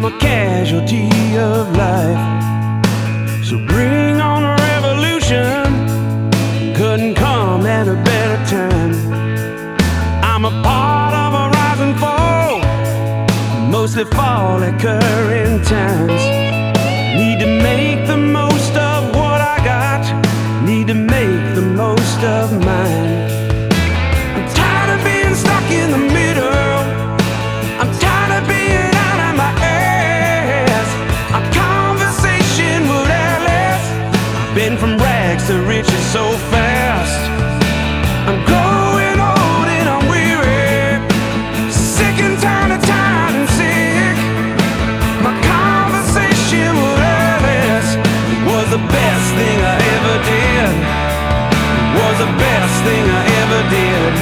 I'm a casualty of life. So bring on a revolution. Couldn't come at a better time. I'm a part of a rise and fall, mostly fall at current times. Need to make the most of what I got. Need to make the most of mine. I'm tired of being stuck in the middle. I'm tired of being out of my ass. A conversation would outlast. Been from rags to riches so fast. I'm growing old and I'm weary, sick and tired of tired and sick. My conversation would outlast. It was the best thing I ever did. It was the best thing I ever did.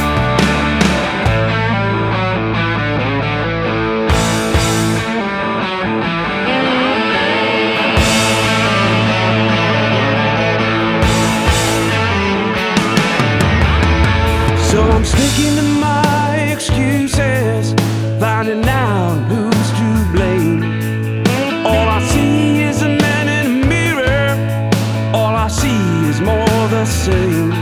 So I'm sticking to my excuses, finding out who's to blame. All I see is a man in a mirror. All I see is more the same.